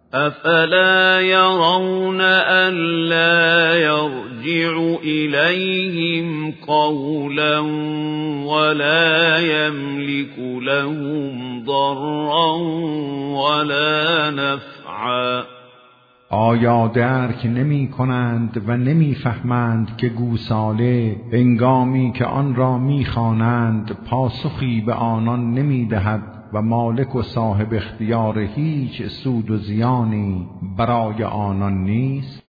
افلا يرون الا يرجع الیهم قولا ولا یملک لهم ضرا ولا نفعا. آیا درک نمی کنند و نمی فهمند که گوساله هنگامی که آن را می خوانند پاسخی به آنان نمی دهد و مالک و صاحب اختیار هیچ سود و زیانی برای آنان نیست؟